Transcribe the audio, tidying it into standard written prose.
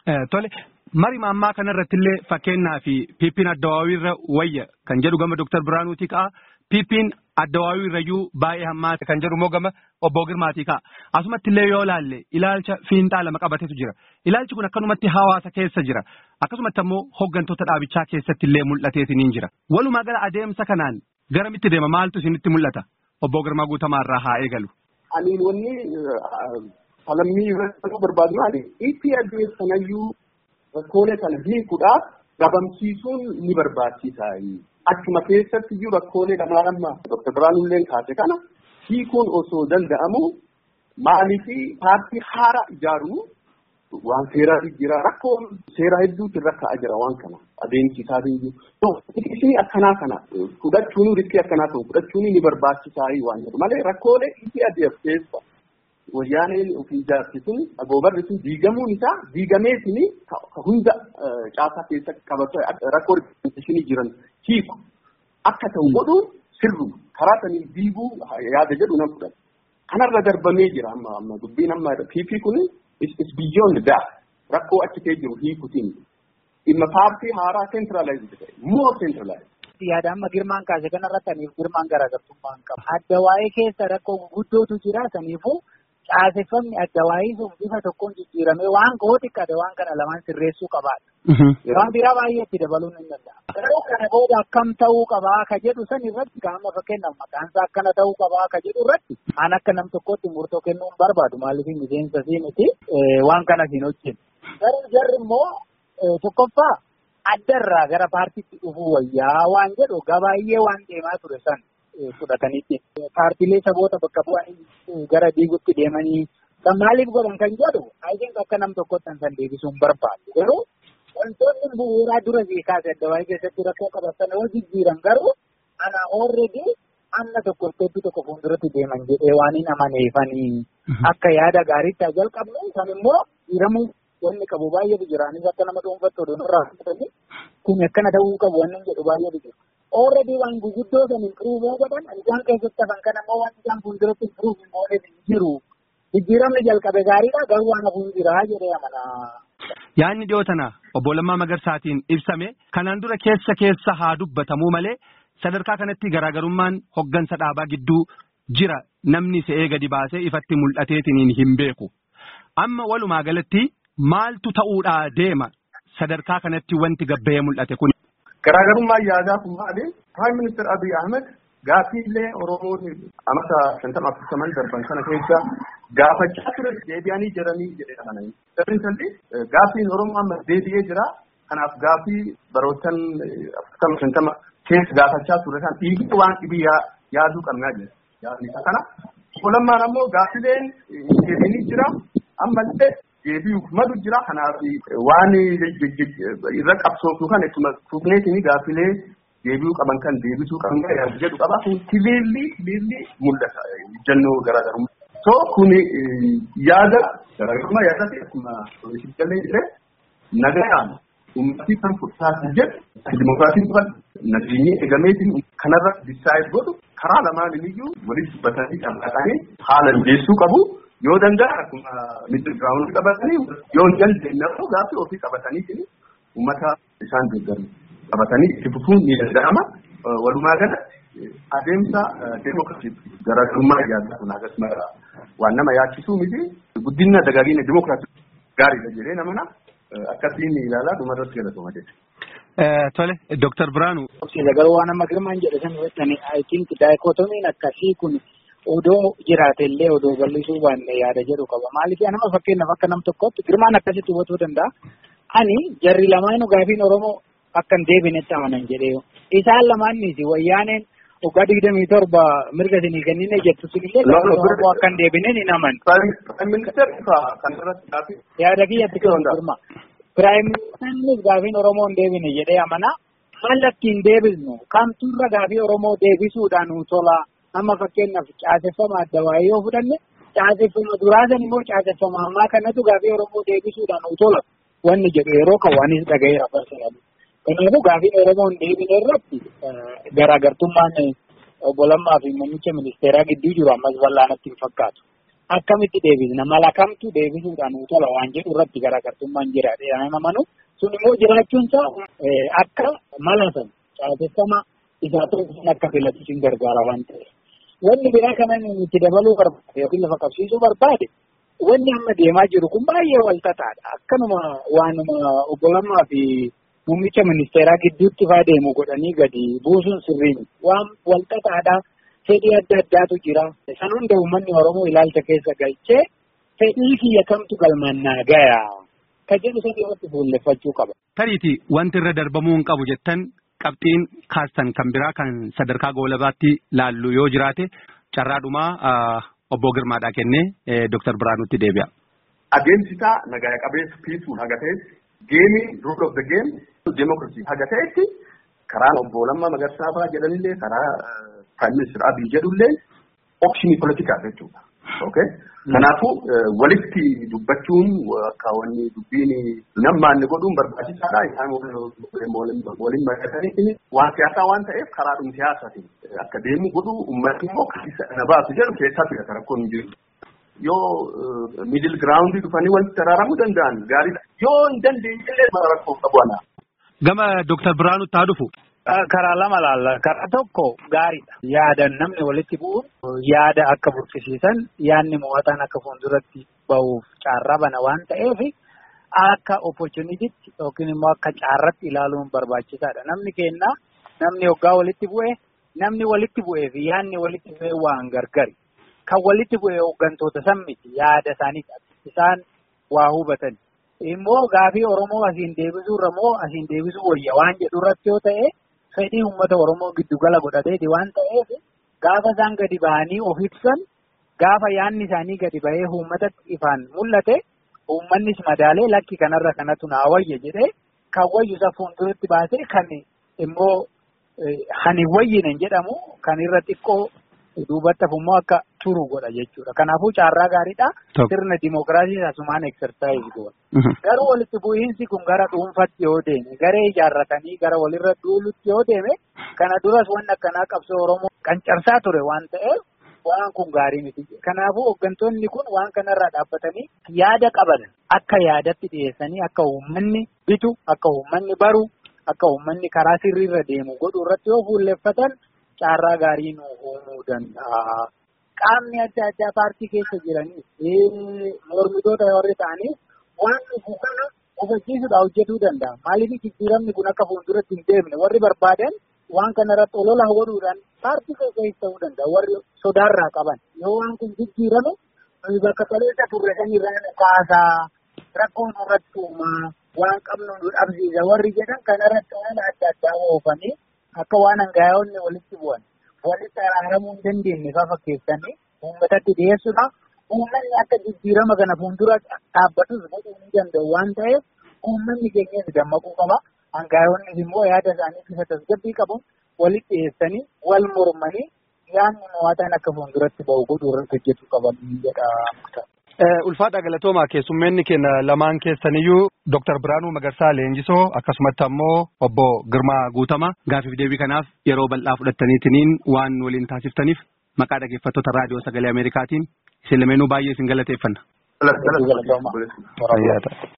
Tole mari ammaa kanarrattillee fakkeenyaa fi PP'n Addawaawii irra wayya kan jedhu gama Dr. Biraanuutii ka'a. PP'n Addawaawii irrayyuu baay'ee hammaate kan jedhu immoo gama obbo Girmaatii ka'a. Asumattillee yoo ilaalle ilaalcha fiinxaa lama qabatetu jira. Ilaalchi kun akkanumatti hawaasa keessa jira. Akkasumatti ammoo hooggantoota dhaabichaa keessattillee mul'ateetiniin jira. Walumaa gala adeemsa kanaan garamitti deema maaltu isinitti mul'ata? Obbo Girmaa Guutamaarraa haa eegalu. Ani wanni Alammii irratti barbaadu maali? EPRDF sanayyuu rakkoolee kana hiikuudhaaf dhabamsiisuun ni barbaachisa. Achuma keessatti iyyuu rakkoolee lama Dr. Biraanullee kaase kana hiikuun osoo danda'amu maaliif paartii haaraa ijaaruu waan seeraa jira rakkoon seeraa hedduutti rakka'aa jira waan kana adeemsisaa jiru. Isin akkanaa kana fudhachuun riskii akkanaa ta'u fudhachuun ni barbaachisaa waan jedhu malee rakkoolee EPRDF keessa wayyaaneen ofii ijaarsisun agoobarri sun diigamuun isaa diigameetini hunda caasaa keessa qabatee rakkoo riqeessanii jiran hiiku akka ta'u godhuun sirru karaa sanii diiguu yaada jedhu nan fudhata. Kanarra darbamee jira amma dubbiin amma PP kun is beyond that rakkoo achi kee jiru hiikutiin dhimma paartii haaraa centralized ta'e more centralized. Yaada amma Girmaan kaase kanarratti aniif Girmaan garaagartummaa hin qabu. Addawaayee keessa rakkoo guddootu jira saniifuu caaseffamni Addawaayee sun bifa tokkoon jijjiiramee waan xiqqaate waan kana lamaan sirreessuu qabaadha. Waan biraa baay'eetti dabaluun hin danda'a. Garuu kana booda akkam ta'uu qabaa ka jedhu san irratti gaafa fakkeenyaaf maqaansaa akkana ta'uu qabaa ka jedhu irratti an akka nam tokkotti murtoo kennuu hin barbaadu maaliif miseensa miti waan kana hin hojjennu. Garuu jarri immoo tokkoffaa addarraa gara paartiitti dhufuu wayyaa waan jedhu gabaay'ee waan deemaa ture san fudhatanitti paartiilee saboota bakka bu'anii gara diigutti deemanii kan maaliif godhan kan jedhu ayitiin akka nam tokkotti san deebisuu hin barbaadu. Garuu wantoonni bu'uuraa dura kaase Addawaayee keessatti rakkoo qabatan yoo jijjiiran garuu ana already amma tokko fuulduratti deeman jedhee waan hin amaneefanii akka yaada gaariitti jalqabnu kan immoo hiramuu wanni qabu baay'eetu jira. Anis akka nama dhuunfattu oduunirraa fudhatanii kun akkana ta'uu qabu wanni jedhu baay'eetu jira. Already waan guguddoo san improve godhan isaan keessatti hafan kan ammoo waan isaan fuulduratti improve hin goone jiru. Jijjiiramni jalqabe gaariidha garuu waan hafuun jira jedhee amana. Yaanni dhiyoo tana obbo Lammaa Magarsaatiin ibsame kanaan dura keessa haa dubbatamuu malee sadarkaa kanatti garaagarummaan hoggansa dhaabaa gidduu jira namni se'ee gadi baasee ifatti mul'ateetiniin hin beeku. Amma walumaa galatti maaltu ta'uudhaa deema sadarkaa kanatti wanti gabbee mul'ate kun. Garaagarummaa yaadaa kun maali? Prime Minister Abiy Ahmed gaaffiilee Oromoon amata 50 darban sana keessa gaafachaa ture deebi'anii jiranii jedhee amananii. Dabalataan gaaffiin Oromoo amma deebi'ee jira. Kanaaf gaaffii barootan 50 keessa gaafachaa ture kan dhiibii waan dhibii yaaduu qabnaa jira. Yaadni isa kana. Lammaan ammoo gaaffileen deebi'anii jira. Ammallee deebi'uuf madu jira. Kanaaf waan irra qabsoofu kan ittuma fuufneetiin gaaffilee deebi'uu qaban kan deebisuu qabna yaada jedhu qaba. Clearly mul'ata jennoo garaagarummaa. So kun yaada garaagarummaa yaada ta'e akkuma jallee jedhee nagaan uummatni kan fudhataa jedhu dimokiraasiin duban nageenyi eegameetiin kanarra decide godhu karaa lamaan iyyuu walitti dubbatanii dhaqanii haala mijeessuu qabu. Yoo danda'a akkuma middle ground qabatanii yoo hin dandeenye immoo gaaffii ofii qabatanii uummata isaan deeggaru qabatanii itti fufuun ni danda'ama. Walumaa galatti adeemsa deemokiraasii garaagarummaa yaaddaa kun akkasuma waan nama yaachisuu miti guddina dagaagina deemokiraasii gaariidha jedhee namana akkasiin ilaalaa dhumarratti galatoma jechuudha. Tole Dr. Biraanuu. Garuu waan amma Girmaan jedhe san irratti I think daayikootomiin akkasii kun odoo jiraatellee odoo bal'isuu baanne yaada jedhu qaba. Maaliif nama fakkeenyaaf akka nam tokkotti Girmaan akkasitti hubatuu danda'a. Ani jarri lamaanuu gaafiin Oromoo akka hin deebinetti amanan jedhee isaan lamaannis wayyaaneen waggaa 27 mirga isinii kennine jettu sunillee Oromoo akka hin deebineen hin aman. Prime Minister kan irratti gaafii. Yaada kiyyatti Girma. Prime Minister gaafiin Oromoo hin deebine jedhee amana. Mallatti hin deebisnu kamturra gaafii Oromoo deebisuudhaan tola. Amma fakkeenyaaf caaseffama Addawaayee yoo fudhanne caaseffama duraasan immoo caaseffama ammaa kanatu gaafii Oromoo deebisuudhaan utola wanni jedhu yeroo kawwaanis dhagayeera barsiisan. Kanaafuu gaafiin Oromoo hin deebine irratti garaagartummaan obbo Lammaa fi muummicha ministeeraa gidduu jiru ammas bal'aanatti hin fakkaatu. akkamitti deebisna mala kamtu deebisuudhaan tola waan jedhu irratti garaagartummaan jira jedhamee amanu sun immoo jiraachuun isaa akka mala san caaseffama isaa tokkoon akka filatuun gargaara waan ta'eef. Wanni biraa kanan itti dabaluu barbaade yookiin lafa qabsiisuu barbaade wanni amma deemaa jiru kun baay'ee walxaxaadha. Akkanuma waanuma obbo Lammaa fi muummicha ministeeraa gidduutti faa deemu godhanii gadi buusuun sirrii miti. Waan walxaxaadha. Fedhii adda addaatu jira. San hunda uummanni Oromoo ilaalcha keessa galchee fedhii kiyya kamtu galmaan naa gaya. Ka jedhu san irratti fuulleffachuu qaba. Tariiti wanti irra darbamuu hin qabu jettan qabxiin kaastan kan biraa kan sadarkaa goolabaatti laallu yoo jiraate carraadhumaa obbo Girmaadhaa kennee Dr. Biraanutti deebi'a. Adeemsisaa nagaa qabeessa piisuun haga ta'etti geemiin rule of the game democracy haga ta'etti karaan obbo Lammaa Magarsaa fa'aa jedhanillee karaa Prime Minister Abiy jedhullee optionii politikaa jechuudha. Okay? Kanaafuu walitti dubbachuun akka wanni dubbiin namni godhuun barbaachisaadha. Isaan waliin mari'atanii waan siyaasaa waan ta'eef karaadhuma siyaasaatiin akka deemu godhu uummatni immoo kana baasu jedhu keessaa fida rakkoon hin jiru. Yoo middle ground dhufanii walitti araaramuu danda'an gaariidha. Yoo hin dandeenye illee rakkoo qabu ana. Gama Dr. Biraanutti haa dhufu. Karaa lama laalla. Karaa tokko gaariidha. Yaadan namni walitti bu'uun yaada akka burqisiisan yaadni mo'ataan akka fuulduratti bahuuf carraa bana waan ta'eef akka opportunitiitti yookiin immoo akka carraatti ilaaluun barbaachisaadha. Namni kennaa namni hoggaa walitti bu'e namni walitti bu'ee fi yaadni walitti bu'ee waan gargari. Kan walitti bu'ee hooggantoota san miti yaada isaanii isaan waa hubatan. Immoo gaafii Oromoo asiin deebisuurra moo asiin deebisuu wayya waan jedhu irratti yoo ta'e fedhii uummata Oromoo giddugala godhateeti waan ta'eef gaafa isaan gadi ba'anii of ibsan gaafa yaadni isaanii gadi ba'ee uummatatti ifaan mul'ate uummannis madaalee lakki kanarra kanatu naa wayya jedhee kan wayyu isa fuulduratti baasee kan immoo kan hin wayyine jedhamu kan irra xiqqoo duubatti hafummoo akka turu godha jechuudha. Kanaafuu carraa gaariidha. Sirna dimookiraasii asumaan eksersaayizii godha. Garuu walitti bu'iinsi kun gara dhuunfaatti yoo deeme garee ijaarratanii gara walirra duulutti yoo deeme kana duras waan akkanaa qabsoo Oromoo qancarsaa ture waan ta'eef waan kun gaarii miti. Kanaafuu hooggantoonni kun waan kanarraa dhaabbatanii yaada qaban akka yaadatti dhiyeessanii akka uummanni bitu akka uummanni baru akka uummanni karaa sirriirra deemu godhu irratti yoo fuulleffatan carraa gaarii nu uumuu danda'a. Qaamni adda addaa paartii keessa jiranii mormitoota warri ta'anii waan nuuf kana hubachiisuudhaa hojjetuu danda'a. Maaliif jijjiiramni kun akka fuulduratti hin deemne warri barbaadan waan kana irratti olola godhuudhaan paartii keessa ta'uu danda'a. Warri sodaarraa qaban yoo waan kun jijjiirame bakka toleessa turre sanirraa kaasaa rakkoo nurratti uumaa waan qabnu nu dhabsiisa warri jedhan kanarratti waan adda addaa oofanii akka waan hangaa'onni walitti bu'an walitti araaramuu hin dandeenye fa'aa fakkeessanii uummatatti dhiyeessuudha. Uummanni akka jijjiirama kana fuuldura dhaabbatus godhuu ni danda'u waan ta'eef uummanni keenyas dammaquu qaba. Hangaa'onnis immoo yaada isaanii bifa tasgabbii qabuun walitti dhiyeessanii wal mormanii yaadni mo'ataan akka fuulduratti bahu godhuu irratti hojjechuu qaban jedha. Ulfaadha galatoomaa keessummeenni keenya lamaan keessaniyyuu Dr. Biraanuu Magarsaa Leenjisoo akkasumatti ammoo obbo Girmaa Guutamaa gaafiif deebii kanaaf yeroo bal'aa fudhattaniitiin waan waliin taasiftaniif maqaa dhaggeeffattoota raadiyoo sagalee Ameerikaatiin isin lameenuu baay'ee isin galateeffanna.